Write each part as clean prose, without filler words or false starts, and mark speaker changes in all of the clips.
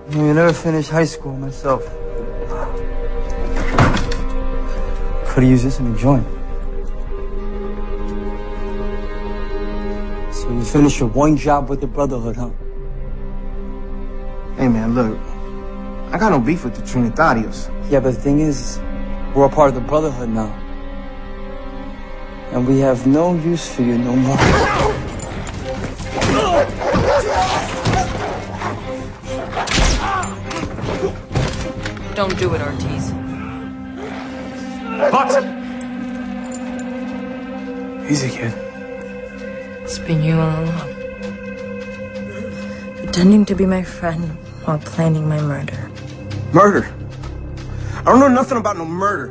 Speaker 1: I never finished high school myself. Could've used this in a joint. So you finished your one job with the Brotherhood, huh?
Speaker 2: Hey, man, look. I got no beef with the Trinitarios.
Speaker 1: Yeah, but the thing is, we're a part of the Brotherhood now. And we have no use for you no more.
Speaker 3: Don't do it, Ortiz.
Speaker 4: What? Easy, kid.
Speaker 3: It's been you all along. Pretending to be my friend while planning my murder.
Speaker 2: Murder? I don't know nothing about no murder.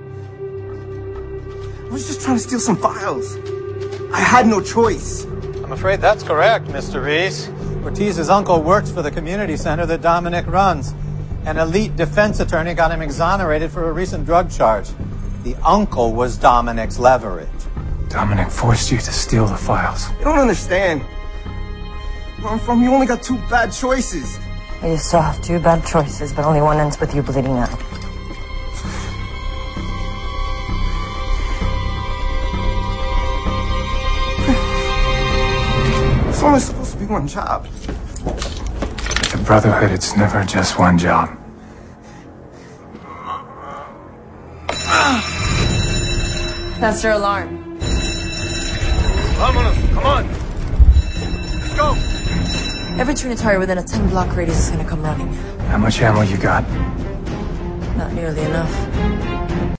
Speaker 2: I was just trying to steal some files. I had no choice.
Speaker 5: I'm afraid that's correct, Mr. Reese. Ortiz's uncle works for the community center that Dominic runs. An elite defense attorney got him exonerated for a recent drug charge. The uncle was Dominic's leverage.
Speaker 4: Dominic forced you to steal the files.
Speaker 2: You don't understand. Where I'm from, you only got two bad choices.
Speaker 3: You still have two bad choices, but only one ends with you bleeding out.
Speaker 2: It's only supposed to be one job.
Speaker 4: With the Brotherhood, it's never just one job.
Speaker 3: That's their alarm.
Speaker 4: Come on. Let's go.
Speaker 3: Every Trinitario within a 10-block radius is gonna come running.
Speaker 4: How much ammo you got?
Speaker 3: Not nearly enough.